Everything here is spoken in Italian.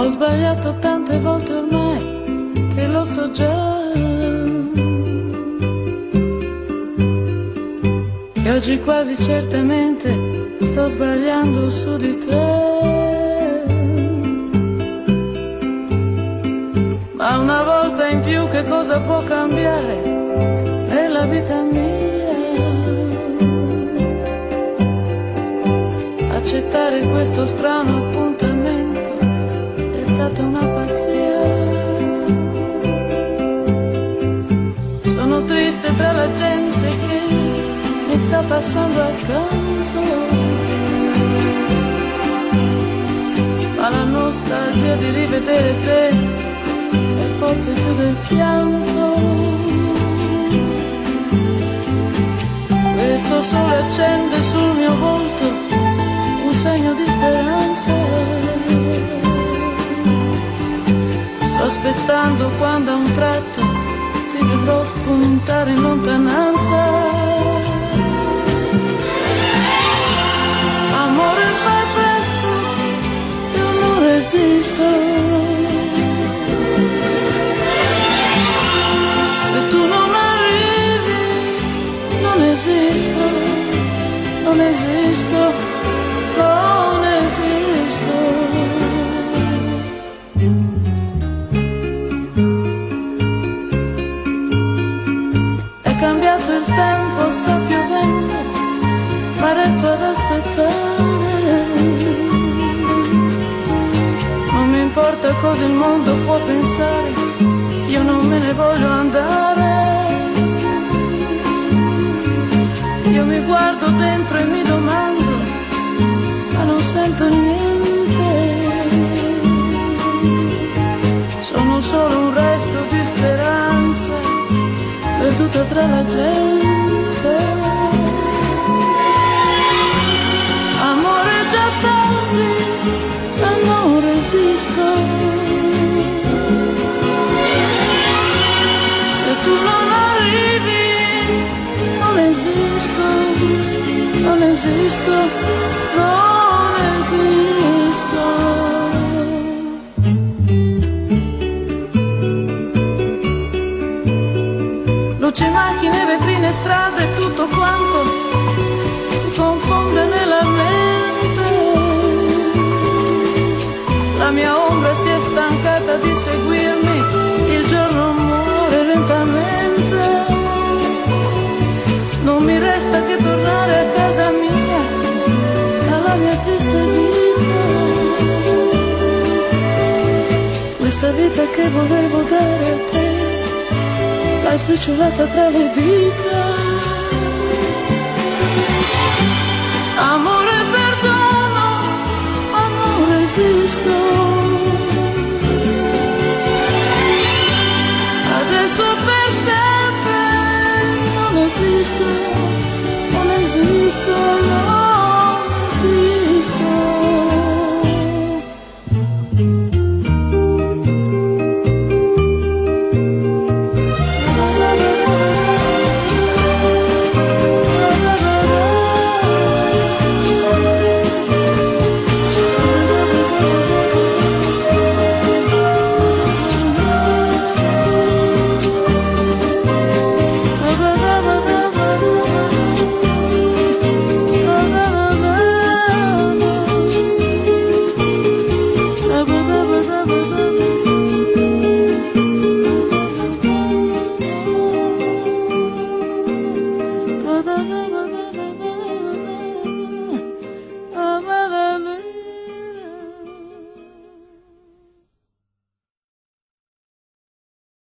Ho sbagliato tante volte ormai che lo so già, e oggi quasi certamente sto sbagliando su di te. Ma una volta in più che cosa può cambiare nella vita mia? Accettare questo strano appuntamento è stata una pazzia. Sono triste tra la gente che mi sta passando accanto, ma la nostalgia di rivedere te è forte più del pianto. Questo sole accende sul mio volto un segno di speranza. Sto aspettando quando a un tratto ti vedrò spuntare in lontananza. Amore, fai presto, io non resisto. Se tu non arrivi, non esisto, non esisto, non esisto. È cambiato il tempo, sta piovendo, ma resto ad aspettare. Non mi importa cosa il mondo può pensare, io non me ne voglio andare. Io mi guardo dentro e mi domando, ma non sento niente. Sono solo un resto di speranza perduta tra la gente. Amore, già tardi, ma non resisto. Se tu non arrivi, non esisto, non esisto, non esisto. Luci, macchine, vetrine, strade, tutto quanto si confonde nella mente. La mia ombra si è stancata di seguirmi, il giorno muore lentamente. Non mi resta che tornare a casa mia, alla mia triste vita. Questa vita che volevo dare a te, l'hai spicciolata tra le dita. Amore, perdono, ma non resisto. Adesso per sempre non esisto.